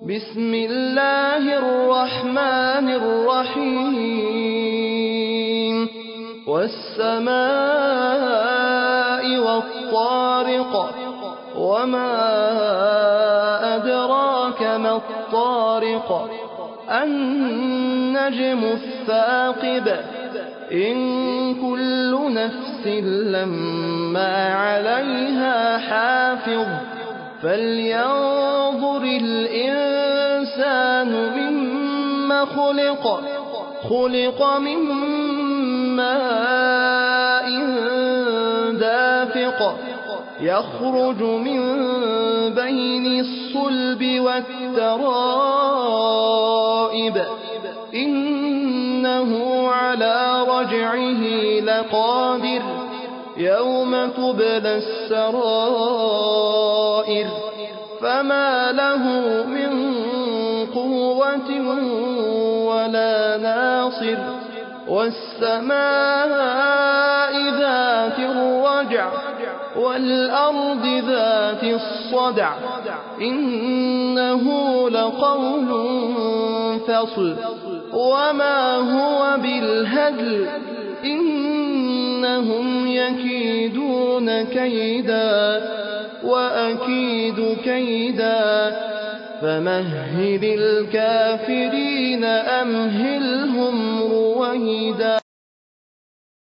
بسم الله الرحمن الرحيم والسماء والطارق وما أدراك ما الطارق النجم الثاقب إن كل نفس لما عليها حافظ فلينظر الإنسان مما خلق من ماء دافق يخرج من بين الصلب والترائب إنه على رجعه لقادر يوم تبلى السرائر فما له من قوة ولا ناصر والسماء ذات الرجع والأرض ذات الصدع إنه لقول فصل وما هو بالهزل إنهم يكيدون كيدا وأكيد كيدا فمهل الكافرين أمهلهم رويدا.